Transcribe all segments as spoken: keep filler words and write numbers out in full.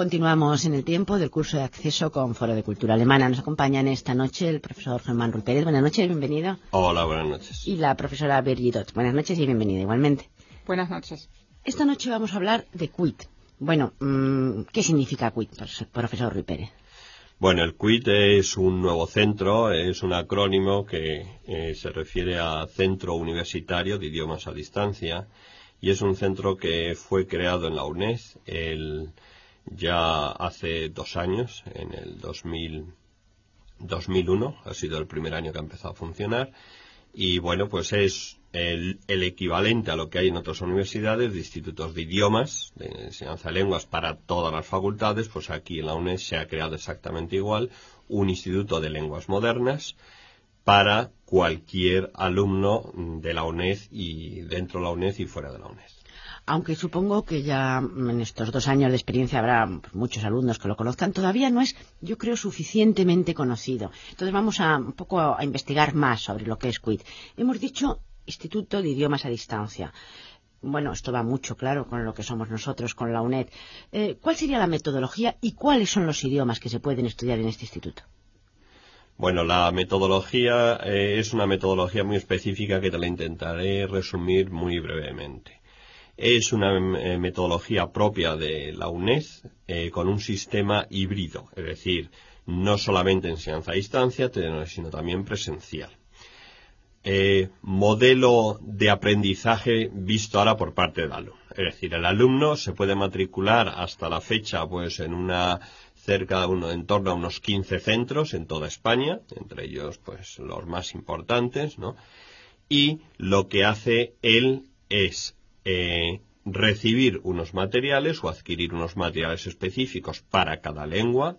continuamos en el tiempo del curso de acceso con Foro de Cultura Alemana. Nos acompañan esta noche el profesor Germán Rull Pérez. Buenas noches, bienvenido. Hola, buenas noches. Y la profesora Birgit Ott. Buenas noches y bienvenida igualmente. Buenas noches. Esta noche vamos a hablar de CUIT. Bueno, ¿qué significa CUIT, profesor Rull Pérez? Bueno, el CUIT es un nuevo centro, es un acrónimo que eh, se refiere a Centro Universitario de Idiomas a Distancia, y es un centro que fue creado en la UNED el, ya hace dos años, en el dos mil, dos mil uno, ha sido el primer año que ha empezado a funcionar, y bueno, pues es el, el equivalente a lo que hay en otras universidades de institutos de idiomas, de enseñanza de lenguas para todas las facultades. Pues aquí en la UNED se ha creado exactamente igual un instituto de lenguas modernas para cualquier alumno de la UNED y dentro de la UNED y fuera de la UNED. Aunque supongo que ya en estos dos años de experiencia habrá muchos alumnos que lo conozcan, todavía no es, yo creo, suficientemente conocido. Entonces vamos a un poco a investigar más sobre lo que es CUIT. Hemos dicho Instituto de Idiomas a Distancia. Bueno, esto va mucho, claro, con lo que somos nosotros, con la UNED. Eh, ¿Cuál sería la metodología y cuáles son los idiomas que se pueden estudiar en este instituto? Bueno, la metodología eh, es una metodología muy específica que te la intentaré resumir muy brevemente. Es una eh, metodología propia de la UNED eh, con un sistema híbrido, es decir, no solamente enseñanza a distancia, sino también presencial. Eh, modelo de aprendizaje visto ahora por parte del alumno. Es decir, el alumno se puede matricular hasta la fecha pues en una cerca de uno, en torno a unos quince centros en toda España, entre ellos pues los más importantes, ¿no? Y lo que hace él es eh, recibir unos materiales o adquirir unos materiales específicos para cada lengua,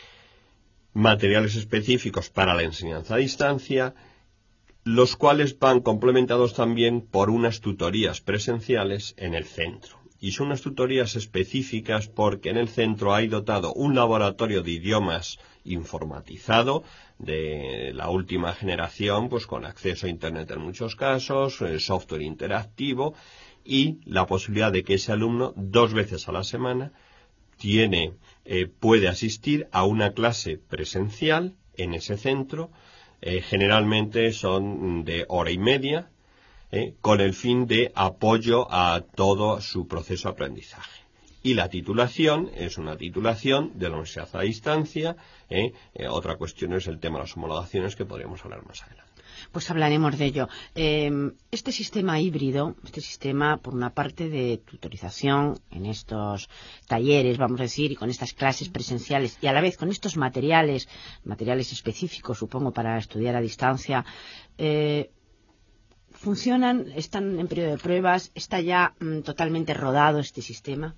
materiales específicos para la enseñanza a distancia, los cuales van complementados también por unas tutorías presenciales en el centro. Y son unas tutorías específicas porque en el centro hay dotado un laboratorio de idiomas informatizado de la última generación, pues con acceso a Internet en muchos casos, eh, software interactivo y la posibilidad de que ese alumno dos veces a la semana tiene, eh, puede asistir a una clase presencial en ese centro. Eh, generalmente son de hora y media, eh, con el fin de apoyo a todo su proceso de aprendizaje. Y la titulación es una titulación de la universidad a distancia. Eh, eh, otra cuestión es el tema de las homologaciones, que podríamos hablar más adelante. Pues hablaremos de ello. Eh, este sistema híbrido, este sistema por una parte de tutorización en estos talleres, vamos a decir, y con estas clases presenciales, y a la vez con estos materiales, materiales específicos, supongo, para estudiar a distancia, eh, ¿funcionan? ¿Están en periodo de pruebas? ¿Está ya mm, totalmente rodado este sistema?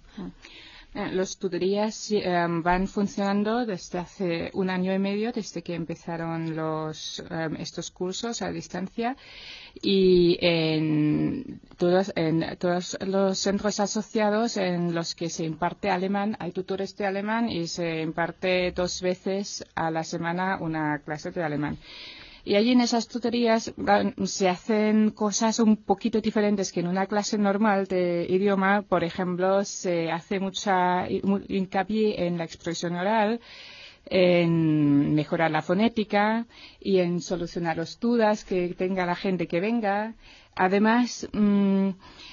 Las tutorías eh, van funcionando desde hace un año y medio, desde que empezaron los, eh, estos cursos a distancia, y en todos, en todos los centros asociados en los que se imparte alemán, hay tutores de alemán y se imparte dos veces a la semana una clase de alemán. Y allí en esas tutorías se hacen cosas un poquito diferentes que en una clase normal de idioma. Por ejemplo, se hace mucha hincapié en la expresión oral, en mejorar la fonética y en solucionar las dudas que tenga la gente que venga. Además, mmm,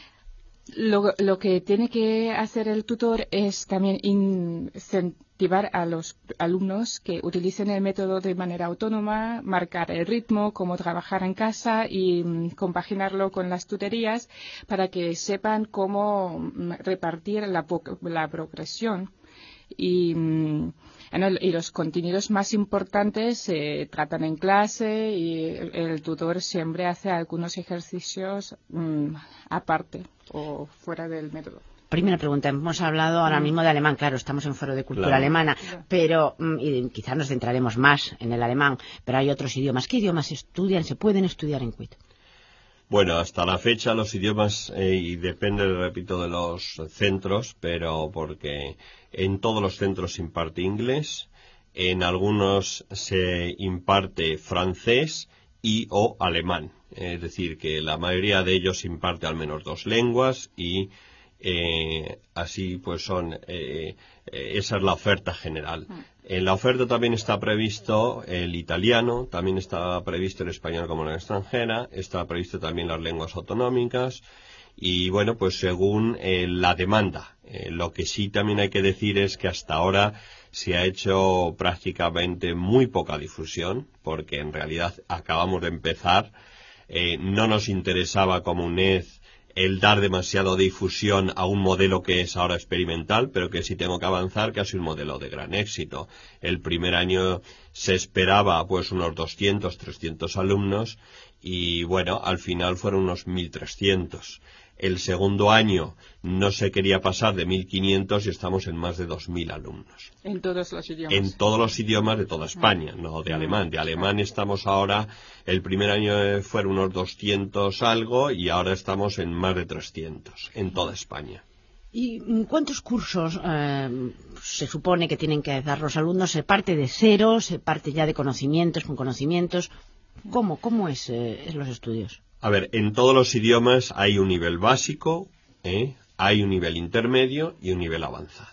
Lo, lo que tiene que hacer el tutor es también incentivar a los alumnos que utilicen el método de manera autónoma, marcar el ritmo, cómo trabajar en casa y um, compaginarlo con las tutorías para que sepan cómo um, repartir la, la progresión. Y, um, y los contenidos más importantes se eh, tratan en clase y el, el tutor siempre hace algunos ejercicios um, aparte o fuera del método. Primera pregunta, hemos hablado ahora mismo de alemán, claro, estamos en Foro de Cultura claro. Alemana, pero y quizás nos centraremos más en el alemán, pero hay otros idiomas. ¿Qué idiomas se estudian, se pueden estudiar en CUIT? Bueno, hasta la fecha los idiomas, eh, y depende, repito, de los centros, pero porque en todos los centros se imparte inglés, en algunos se imparte francés y o alemán. Es decir, que la mayoría de ellos imparte al menos dos lenguas y Eh, así pues son, eh, eh, esa es la oferta general. En la oferta también está previsto el italiano, también está previsto el español como lengua extranjera, está previsto también las lenguas autonómicas y bueno, pues según eh, la demanda. Eh, lo que sí también hay que decir es que hasta ahora se ha hecho prácticamente muy poca difusión, porque en realidad acabamos de empezar, eh, no nos interesaba como UNED el dar demasiado difusión a un modelo que es ahora experimental, pero que sí tengo que avanzar, que ha sido un modelo de gran éxito. El primer año se esperaba pues unos doscientos, trescientos alumnos y bueno, al final fueron unos mil trescientos. El segundo año no se quería pasar de mil quinientos y estamos en más de dos mil alumnos. En todos los idiomas. En todos los idiomas de toda España, no de alemán. De alemán estamos ahora, el primer año fueron unos doscientos algo y ahora estamos en más de trescientos en toda España. ¿Y cuántos cursos eh, se supone que tienen que dar los alumnos? ¿Se parte de cero? ¿Se parte ya de conocimientos, con conocimientos? ¿Cómo, cómo es, eh, es los estudios? A ver, en todos los idiomas hay un nivel básico, ¿eh? hay un nivel intermedio y un nivel avanzado.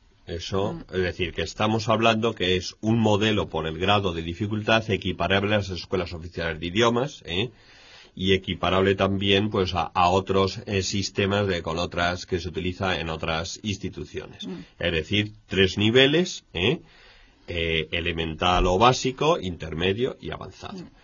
Eso, mm. es decir, que estamos hablando que es un modelo por el grado de dificultad equiparable a las escuelas oficiales de idiomas, ¿eh? y equiparable también pues a, a otros eh, sistemas de, con otras que se utiliza en otras instituciones. Mm. Es decir, tres niveles, ¿eh? Eh, elemental o básico, intermedio y avanzado. Mm.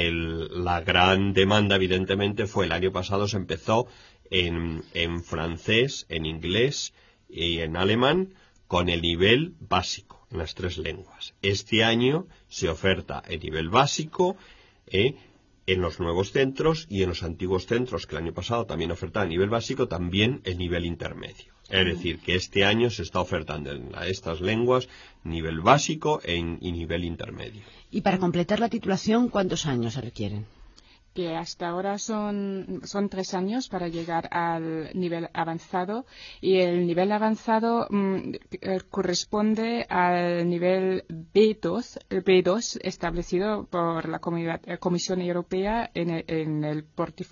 El, la gran demanda, evidentemente, fue el año pasado, se empezó en, en francés, en inglés y en alemán con el nivel básico, en las tres lenguas. Este año se oferta el nivel básico eh, en los nuevos centros y en los antiguos centros, que el año pasado también ofertaba el nivel básico, también el nivel intermedio. Es decir, que este año se está ofertando en estas lenguas nivel básico e in, y nivel intermedio. ¿Y para completar la titulación cuántos años se requieren? Que hasta ahora son, son tres años para llegar al nivel avanzado y el nivel avanzado mmm, corresponde al nivel B dos, el B dos establecido por la Comunidad, Comisión Europea en el, en el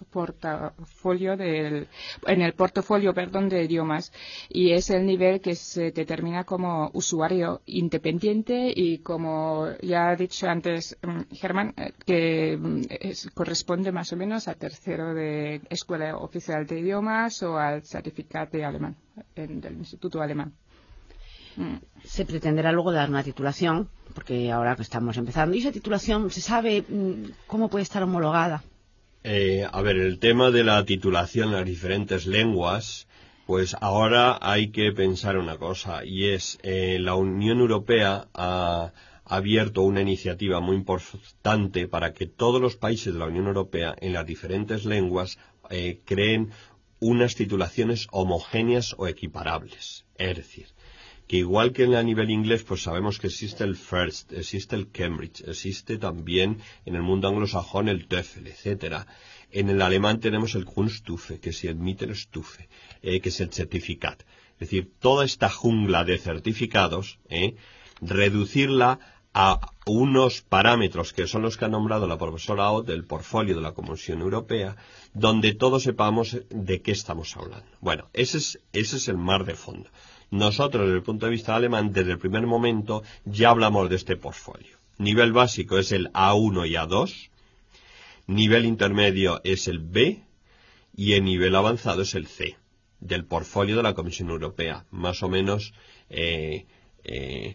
portafolio del, en el portafolio, perdón, de idiomas, y es el nivel que se determina como usuario independiente y, como ya ha dicho antes Germán, que es, corresponde más o menos a tercero de Escuela Oficial de Idiomas o al certificado de alemán en, del Instituto Alemán. Mm. Se pretenderá luego dar una titulación, porque ahora que estamos empezando, ¿y esa titulación se sabe cómo puede estar homologada? Eh, a ver, el tema de la titulación en las diferentes lenguas, pues ahora hay que pensar una cosa, y es eh, la Unión Europea ha ha abierto una iniciativa muy importante para que todos los países de la Unión Europea en las diferentes lenguas eh, creen unas titulaciones homogéneas o equiparables. Es decir, que igual que en el nivel inglés, pues sabemos que existe el FIRST, existe el Cambridge, existe también en el mundo anglosajón el TOEFL, etcétera. En el alemán tenemos el Grundstufe, que se admite el Stufe, eh, que es el Certificat. Es decir, toda esta jungla de certificados, eh, reducirla a unos parámetros que son los que ha nombrado la profesora Ott del portfolio de la Comisión Europea, donde todos sepamos de qué estamos hablando. Bueno, ese es, ese es el mar de fondo. Nosotros, desde el punto de vista alemán, desde el primer momento ya hablamos de este portfolio. Nivel básico es el A uno y A dos, nivel intermedio es el B y el nivel avanzado es el C, del portfolio de la Comisión Europea, más o menos eh, eh,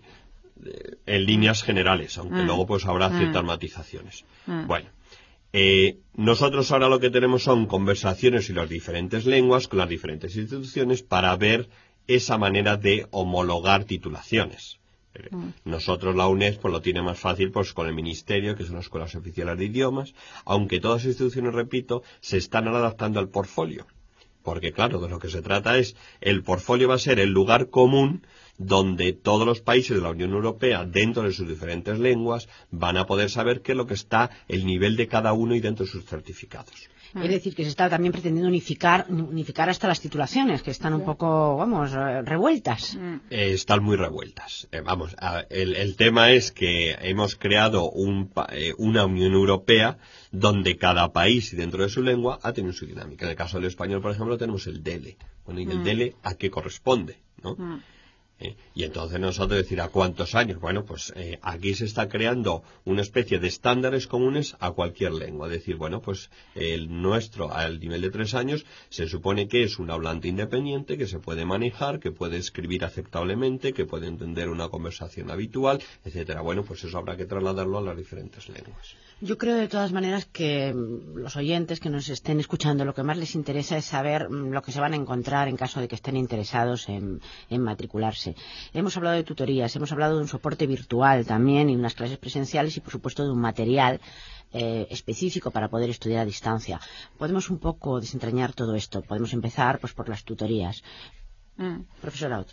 en líneas generales, aunque mm. luego pues habrá ciertas mm. matizaciones. Mm. Bueno, eh, nosotros ahora lo que tenemos son conversaciones en las diferentes lenguas con las diferentes instituciones para ver esa manera de homologar titulaciones. Mm. Nosotros, la UNED, pues lo tiene más fácil pues con el Ministerio, que son las escuelas oficiales de idiomas, aunque todas las instituciones, repito, se están adaptando al portfolio. Porque claro, de lo que se trata es, el portfolio va a ser el lugar común donde todos los países de la Unión Europea, dentro de sus diferentes lenguas, van a poder saber qué es lo que está, el nivel de cada uno y dentro de sus certificados. Mm. Es decir, que se está también pretendiendo unificar unificar hasta las titulaciones, que están un poco, vamos, revueltas. Mm. Eh, están muy revueltas. Eh, vamos, a, el, el tema es que hemos creado un, eh, una Unión Europea donde cada país, dentro de su lengua, ha tenido su dinámica. En el caso del español, por ejemplo, tenemos el dele. Bueno, ¿y el mm. dele a qué corresponde? ¿No? Mm. Eh, y entonces nosotros decir a cuántos años, bueno, pues eh, aquí se está creando una especie de estándares comunes a cualquier lengua, es decir, bueno, pues el nuestro al nivel de tres años se supone que es un hablante independiente, que se puede manejar, que puede escribir aceptablemente, que puede entender una conversación habitual, etcétera. Bueno, pues eso habrá que trasladarlo a las diferentes lenguas. Yo creo de todas maneras que los oyentes que nos estén escuchando lo que más les interesa es saber lo que se van a encontrar en caso de que estén interesados en, en matricularse. Hemos hablado de tutorías, hemos hablado de un soporte virtual también y unas clases presenciales y por supuesto de un material eh, específico para poder estudiar a distancia. Podemos un poco desentrañar todo esto. Podemos empezar pues por las tutorías. Mm. Profesor Aut.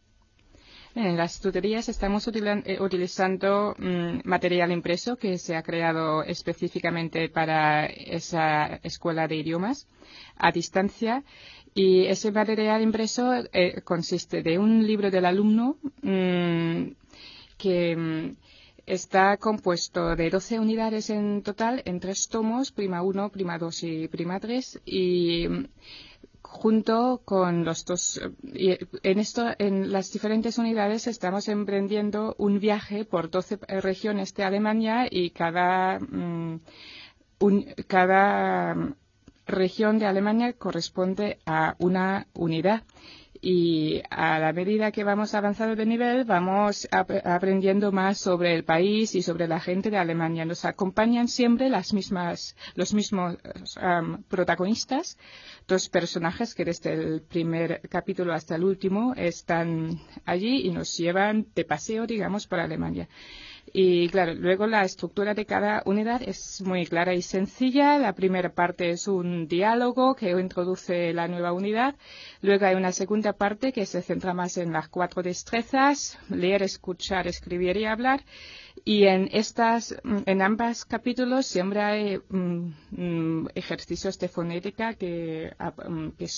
En las tutorías estamos util- eh, utilizando mm, material impreso que se ha creado específicamente para esa escuela de idiomas a distancia, y ese material impreso eh, consiste de un libro del alumno mmm, que mmm, está compuesto de doce unidades en total, en tres tomos, prima uno, prima dos y prima tres, y mmm, junto con los dos, en esto, en las diferentes unidades estamos emprendiendo un viaje por doce regiones de Alemania y cada, um, un, cada región de Alemania corresponde a una unidad. Y a la medida que vamos avanzando de nivel, vamos ap- aprendiendo más sobre el país y sobre la gente de Alemania. Nos acompañan siempre las mismas, los mismos um, protagonistas, dos personajes que desde el primer capítulo hasta el último están allí y nos llevan de paseo, digamos, por Alemania. Y claro, luego la estructura de cada unidad es muy clara y sencilla. La primera parte es un diálogo que introduce la nueva unidad. Luego hay una segunda parte que se centra más en las cuatro destrezas: leer, escuchar, escribir y hablar. Y en estas, en ambos capítulos siempre hay um, ejercicios de fonética que, um, que,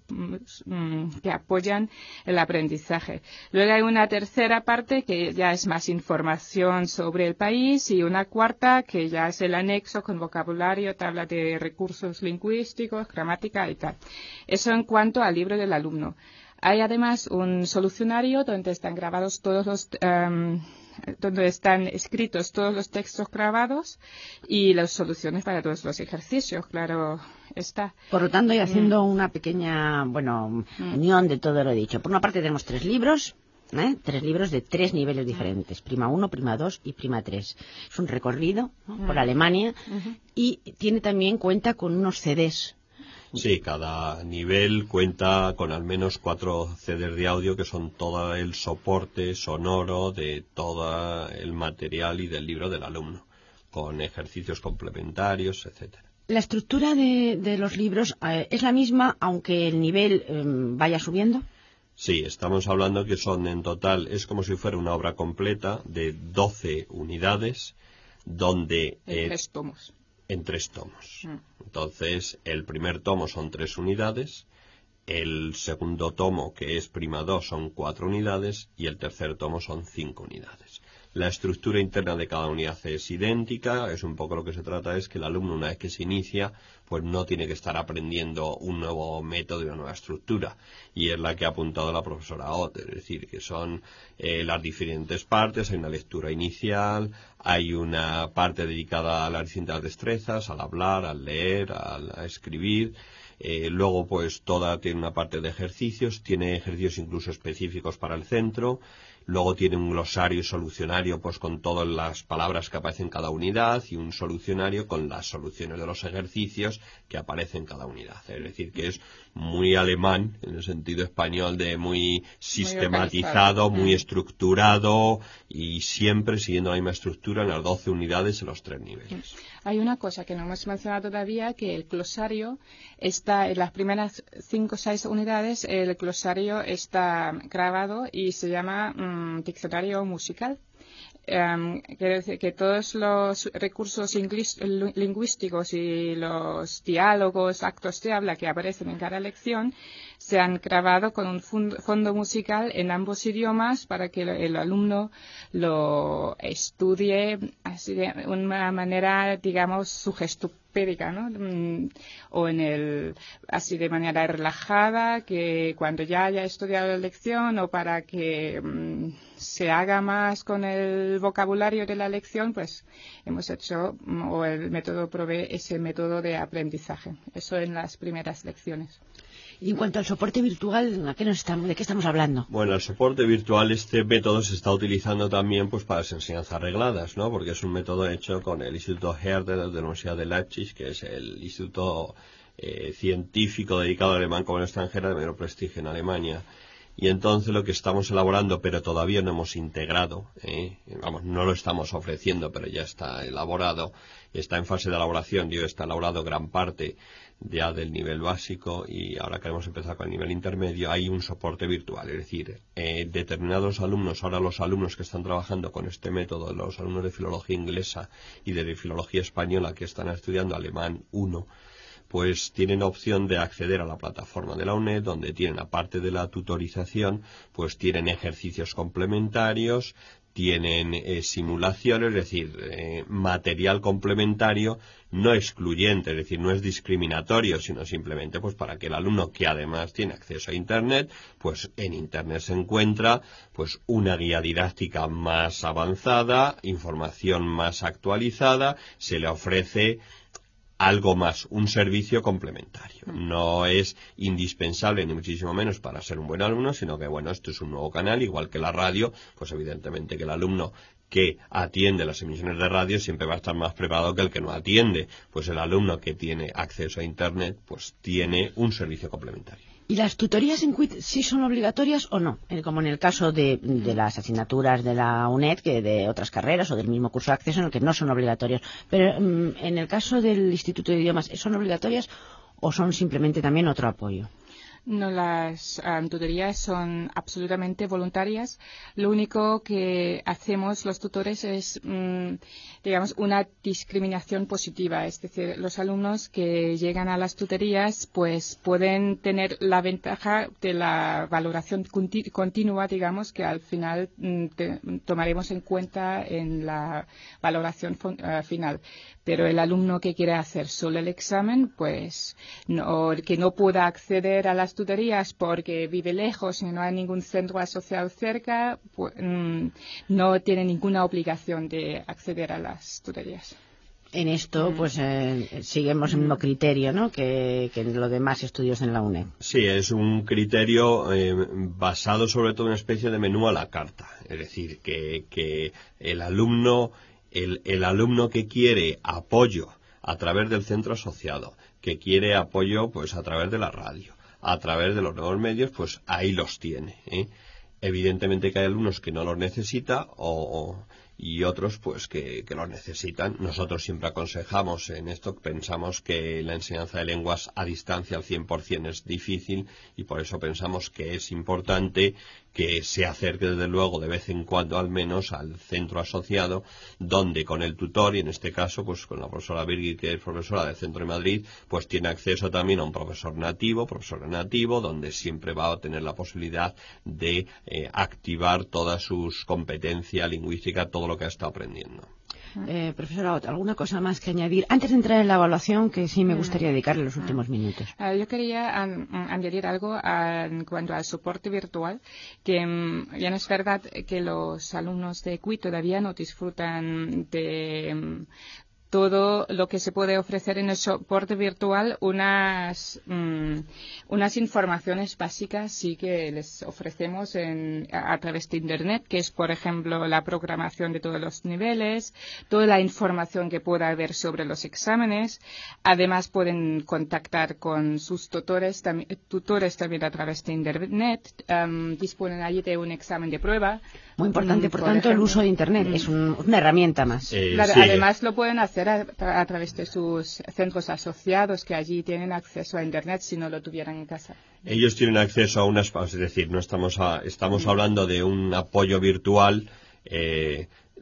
um, que apoyan el aprendizaje. Luego hay una tercera parte que ya es más información sobre el país, y una cuarta que ya es el anexo con vocabulario, tabla de recursos lingüísticos, gramática y tal. Eso en cuanto al libro del alumno. Hay además un solucionario donde están grabados todos los um, donde están escritos todos los textos grabados y las soluciones para todos los ejercicios, claro está. Por lo tanto, y haciendo mm. una pequeña, bueno, mm. unión de todo lo dicho. Por una parte tenemos tres libros, ¿eh? Tres libros de tres niveles diferentes, prima uno, prima dos y prima tres. Es un recorrido, ¿no? mm. por Alemania mm-hmm. y tiene también cuenta con unos C Ds. Sí, cada nivel cuenta con al menos cuatro C Ds de audio que son todo el soporte sonoro de todo el material y del libro del alumno, con ejercicios complementarios, etcétera. ¿La estructura de, de los libros eh, es la misma aunque el nivel eh, vaya subiendo? Sí, estamos hablando que son en total, es como si fuera una obra completa de doce unidades, donde... En eh, tres tomos. En tres tomos. Mm. Entonces, el primer tomo son tres unidades, el segundo tomo, que es prima dos, son cuatro unidades, y el tercer tomo son cinco unidades. La estructura interna de cada unidad es idéntica, es un poco lo que se trata, es que el alumno, una vez que se inicia, pues no tiene que estar aprendiendo un nuevo método y una nueva estructura, y es la que ha apuntado la profesora Ott, es decir, que son eh, las diferentes partes, hay una lectura inicial, hay una parte dedicada a las distintas destrezas, al hablar, al leer, al, a escribir. Eh, luego, pues, toda tiene una parte de ejercicios, tiene ejercicios incluso específicos para el centro. Luego tiene un glosario y solucionario, pues, con todas las palabras que aparecen en cada unidad, y un solucionario con las soluciones de los ejercicios que aparecen en cada unidad. Es decir, que es muy alemán, en el sentido español de muy sistematizado, muy, muy estructurado, y siempre siguiendo la misma estructura en las doce unidades en los tres niveles. Hay una cosa que no hemos mencionado todavía, que el glosario está en las primeras cinco o seis unidades, el glosario está grabado y se llama mmm, diccionario musical. Um, quiero decir que todos los recursos lingüísticos y los diálogos, actos de habla que aparecen en cada lección se han grabado con un fondo musical en ambos idiomas para que el alumno lo estudie así de una manera, digamos, sugestopédica, ¿no? O en el, así de manera relajada, que cuando ya haya estudiado la lección o para que um, se haga más con el vocabulario de la lección, pues hemos hecho, o el método provee ese método de aprendizaje. Eso en las primeras lecciones. Y en cuanto al soporte virtual, ¿a qué nos estamos, ¿de qué estamos hablando? Bueno, el soporte virtual, este método se está utilizando también pues para las enseñanzas regladas, ¿no? Porque es un método hecho con el Instituto Herder de la Universidad de Leipzig, que es el instituto eh, científico dedicado al alemán como extranjera de mayor prestigio en Alemania. Y entonces lo que estamos elaborando, pero todavía no hemos integrado, ¿eh? vamos, no lo estamos ofreciendo, pero ya está elaborado, está en fase de elaboración, digo, está elaborado gran parte ya del nivel básico y ahora queremos empezar con el nivel intermedio. Hay un soporte virtual, es decir, eh, determinados alumnos, ahora los alumnos que están trabajando con este método, los alumnos de filología inglesa y de filología española que están estudiando alemán uno, pues tienen opción de acceder a la plataforma de la U N E D, donde tienen, aparte de la tutorización, pues tienen ejercicios complementarios, tienen eh, simulaciones, es decir, eh, material complementario, no excluyente, es decir, no es discriminatorio, sino simplemente pues para que el alumno, que además tiene acceso a Internet, pues en Internet se encuentra pues una guía didáctica más avanzada, información más actualizada, se le ofrece algo más, un servicio complementario. No es indispensable, ni muchísimo menos, para ser un buen alumno, sino que, bueno, esto es un nuevo canal, igual que la radio, pues evidentemente que el alumno que atiende las emisiones de radio siempre va a estar más preparado que el que no atiende. Pues el alumno que tiene acceso a Internet, pues tiene un servicio complementario. ¿Y las tutorías en Quit sí son obligatorias o no? Eh, como en el caso de, de las asignaturas de la U N E D, que de otras carreras o del mismo curso de acceso, en el que no son obligatorias. Pero mm, en el caso del Instituto de Idiomas, ¿son obligatorias o son simplemente también otro apoyo? No, las um, tutorías son absolutamente voluntarias. Lo único que hacemos los tutores es, um, digamos, una discriminación positiva. Es decir, los alumnos que llegan a las tutorías pues pueden tener la ventaja de la valoración conti continua, digamos, que al final um, te, tomaremos en cuenta en la valoración uh, final. Pero el alumno que quiere hacer solo el examen, pues, no, que no pueda acceder a las tutorías porque vive lejos y no hay ningún centro asociado cerca, pues, mmm, no tiene ninguna obligación de acceder a las tutorías. En esto, mm. pues, eh, seguimos el mismo criterio, ¿no?, que, que en los demás estudios en la U N E D. Sí, es un criterio eh, basado sobre todo en una especie de menú a la carta. Es decir, que, que el alumno... El, el alumno que quiere apoyo a través del centro asociado, que quiere apoyo pues a través de la radio, a través de los nuevos medios, pues ahí los tiene, ¿eh? Evidentemente que hay alumnos que no los necesita o, y otros pues que, que los necesitan. Nosotros siempre aconsejamos en esto, pensamos que la enseñanza de lenguas a distancia al cien por cien es difícil y por eso pensamos que es importante que se acerque desde luego de vez en cuando al menos al centro asociado, donde con el tutor, y en este caso pues con la profesora Birgit, que es profesora del Centro de Madrid, pues tiene acceso también a un profesor nativo, profesor nativo, donde siempre va a tener la posibilidad de eh, activar toda su competencia lingüística, todo lo que ha estado aprendiendo. Eh, profesora Ott, ¿alguna cosa más que añadir? Antes de entrar en la evaluación, que sí me gustaría dedicarle los últimos minutos. Uh, yo quería um, añadir algo uh, en cuanto al soporte virtual, que um, ya no es verdad que los alumnos de Quit todavía no disfrutan de... Um, todo lo que se puede ofrecer en el soporte virtual, unas mmm, unas informaciones básicas sí que les ofrecemos en, a, a través de Internet, que es, por ejemplo, la programación de todos los niveles, toda la información que pueda haber sobre los exámenes. Además, pueden contactar con sus tutores, tam tutores también a través de Internet. Um, disponen allí de un examen de prueba. Muy importante, por, por tanto, ejemplo, el uso de Internet mm. es un, una herramienta más. Eh, claro, sí. Además, lo pueden hacer a, a través de sus centros asociados, que allí tienen acceso a Internet si no lo tuvieran en casa. Ellos tienen acceso a unas, es decir, no estamos a, estamos mm. hablando de un apoyo virtual. Eh,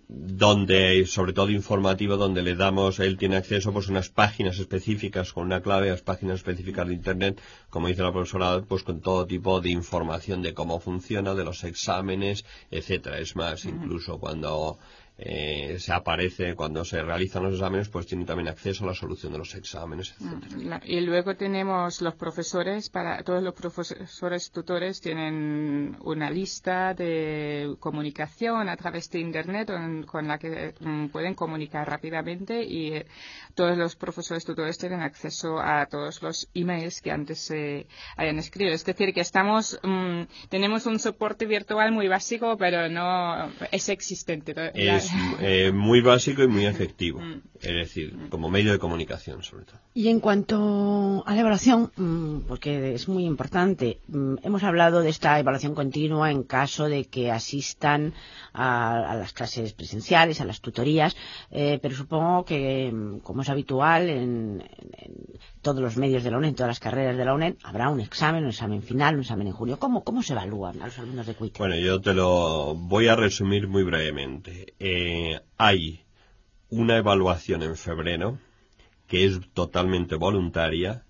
donde, sobre todo informativo, donde le damos, él tiene acceso pues a unas páginas específicas con una clave, a las páginas específicas de Internet, como dice la profesora, pues con todo tipo de información de cómo funciona, de los exámenes, etcétera. Es más, incluso cuando eh, se aparece, cuando se realizan los exámenes, pues tiene también acceso a la solución de los exámenes, etcétera. Y luego tenemos los profesores, para todos los profesores tutores tienen una lista de comunicación a través de Internet con la que um, pueden comunicar rápidamente, y eh, todos los profesores tutores tienen acceso a todos los emails que antes se eh, hayan escrito. Es decir, que estamos um, tenemos un soporte virtual muy básico, pero no es existente. Es eh, muy básico y muy efectivo, es decir, como medio de comunicación sobre todo. Y en cuanto a la evaluación, porque es muy importante, hemos hablado de esta evaluación continua en caso de que asistan a, a las clases presenciales, a las tutorías, eh, pero supongo que, como es habitual en, en todos los medios de la UNED, en todas las carreras de la UNED, habrá un examen, un examen final, un examen en junio. ¿Cómo, cómo se evalúan a los alumnos de Q I T? Bueno, yo te lo voy a resumir muy brevemente. Eh, hay una evaluación en febrero que es totalmente voluntaria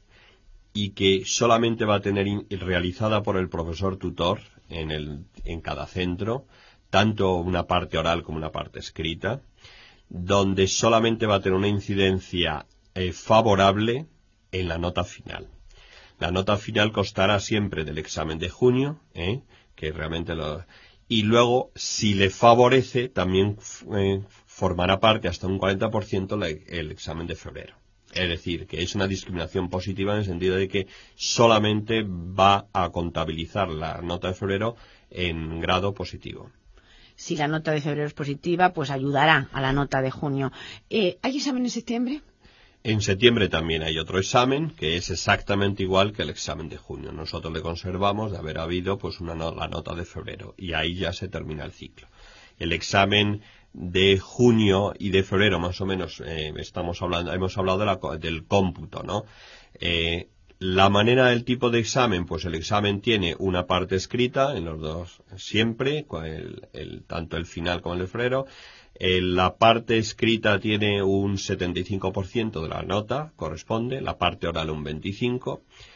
y que solamente va a tener in, realizada por el profesor tutor en, el, en cada centro, tanto una parte oral como una parte escrita, donde solamente va a tener una incidencia eh, favorable en la nota final. La nota final constará siempre del examen de junio, ¿eh? que realmente lo... Y luego, si le favorece, también eh, formará parte hasta un cuarenta por ciento la, el examen de febrero. Es decir, que es una discriminación positiva en el sentido de que solamente va a contabilizar la nota de febrero en grado positivo. Si la nota de febrero es positiva, pues ayudará a la nota de junio. Eh, ¿Hay examen en septiembre? En septiembre también hay otro examen que es exactamente igual que el examen de junio. Nosotros le conservamos de haber habido pues una no, la nota de febrero, y ahí ya se termina el ciclo. El examen de junio y de febrero, más o menos, eh, estamos hablando, hemos hablado de la, del cómputo, ¿no? Eh, la manera del tipo de examen, pues el examen tiene una parte escrita en los dos siempre, con el, el, tanto el final como el de febrero. Eh, la parte escrita tiene un setenta y cinco por ciento de la nota, corresponde, la parte oral un veinticinco por ciento,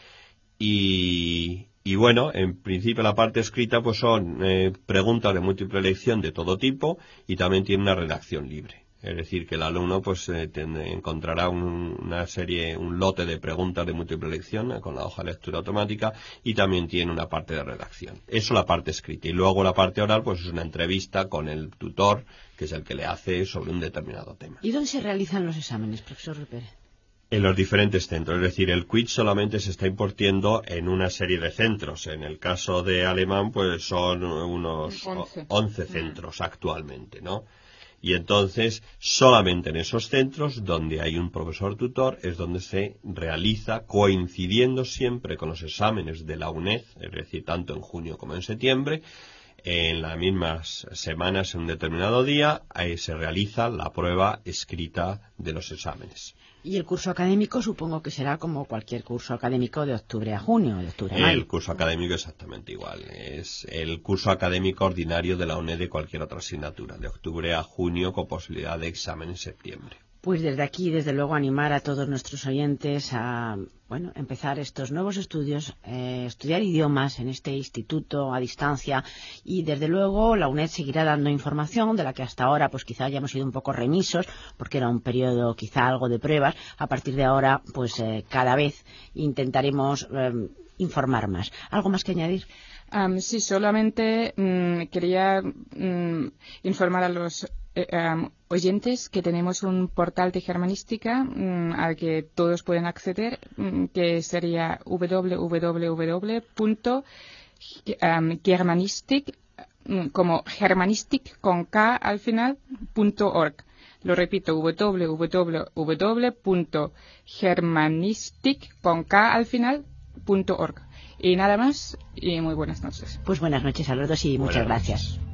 y, y bueno, en principio la parte escrita pues son eh, preguntas de múltiple elección de todo tipo, y también tiene una redacción libre. Es decir, que el alumno pues eh, tendrá, encontrará un, una serie, un lote de preguntas de múltiple elección eh, con la hoja de lectura automática, y también tiene una parte de redacción. Eso la parte escrita. Y luego la parte oral pues es una entrevista con el tutor, que es el que le hace sobre un determinado tema. ¿Y dónde se realizan los exámenes, profesor Rupert? En los diferentes centros. Es decir, el Q I T solamente se está impartiendo en una serie de centros. En el caso de alemán pues son unos once centros actualmente, ¿no? Y entonces, solamente en esos centros donde hay un profesor tutor es donde se realiza, coincidiendo siempre con los exámenes de la UNED, es decir, tanto en junio como en septiembre, en las mismas semanas, en un determinado día, ahí se realiza la prueba escrita de los exámenes. Y el curso académico supongo que será como cualquier curso académico de octubre a junio, de octubre a mayo. El curso académico exactamente igual. Es el curso académico ordinario de la UNED de cualquier otra asignatura, de octubre a junio con posibilidad de examen en septiembre. Pues desde aquí, desde luego, animar a todos nuestros oyentes a, bueno, empezar estos nuevos estudios, eh, estudiar idiomas en este instituto a distancia, y desde luego la UNED seguirá dando información de la que hasta ahora pues quizá hayamos sido un poco remisos, porque era un periodo quizá algo de pruebas. A partir de ahora pues eh, cada vez intentaremos eh, informar más. ¿Algo más que añadir? Um, sí, solamente um, quería um, informar a los eh, um, oyentes que tenemos un portal de germanística um, al que todos pueden acceder, um, que sería w w w punto germanistic, um, como germanistic con K al final, punto org. Lo repito, w w w punto germanistic con K al final, punto org. Y nada más, y muy buenas noches. Pues buenas noches a los dos y muchas buenas gracias. Noches.